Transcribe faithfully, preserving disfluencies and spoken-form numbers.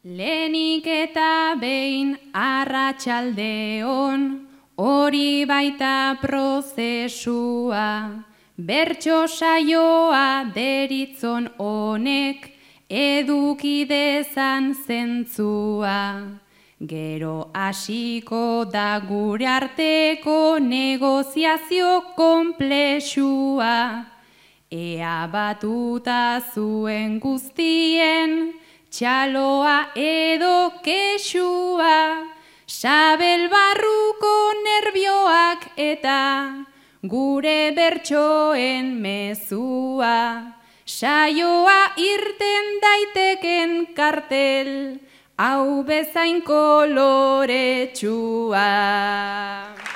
Lehenik eta behin arratsaldeon, hori baita prozesua, bertso saioa deritzon honek, eduki dezan zentzua. Gero hasiko da gure arteko negoziazio konplexua, ea batuta zuen guztien, txaloa edo kexua, sabel barruko nerbioak eta gure bertsoen mezua. Saioa irten daiteken kartel, hau bezain koloretsua.